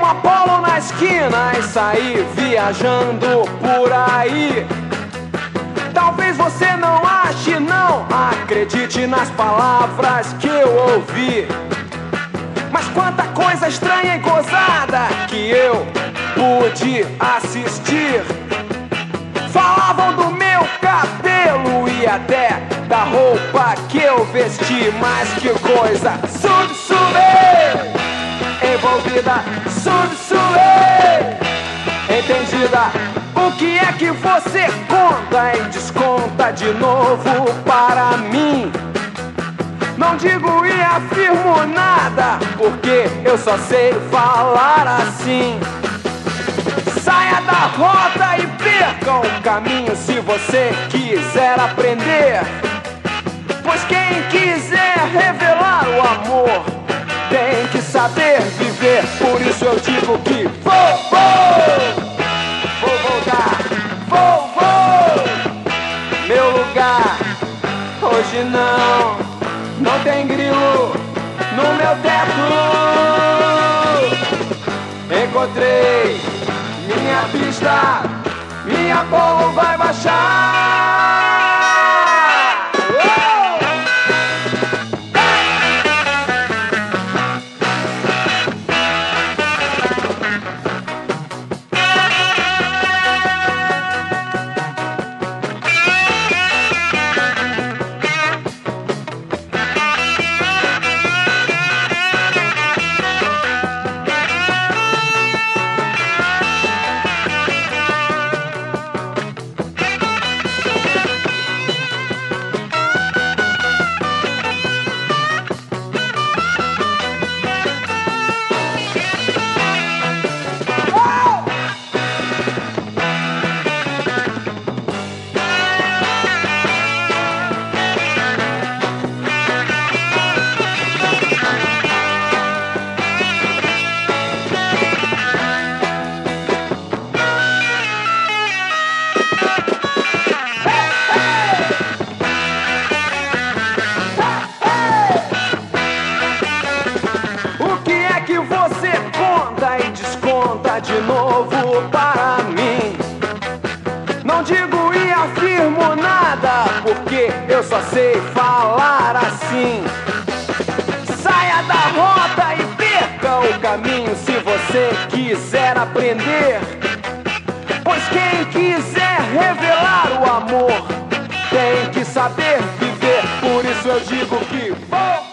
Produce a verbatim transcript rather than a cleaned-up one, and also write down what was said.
Apolo na esquina e saí viajando por aí. Talvez você não ache, não acredite nas palavras que eu ouvi. Mas quanta coisa estranha e gozada que eu pude assistir. Falavam do meu cabelo e até da roupa que eu vesti. Mas que coisa sub, sub, envolvida, sub, sub, entendida. O que é que você conta e desconta de novo para mim? Não digo e afirmo nada, porque eu só sei falar assim. Saia da rota e perca o caminho se você quiser aprender. Pois quem quiser revelar o amor tem que saber viver. Por isso eu digo que vou, vou, vou voltar, vou, vou. Meu lugar hoje não, não tem grilo no meu teto. Encontrei minha pista, minha Apolo vai baixar. De novo para mim. Não digo e afirmo nada, porque eu só sei falar assim. Saia da rota e perca o caminho se você quiser aprender. Pois quem quiser revelar o amor tem que saber viver. Por isso eu digo que vou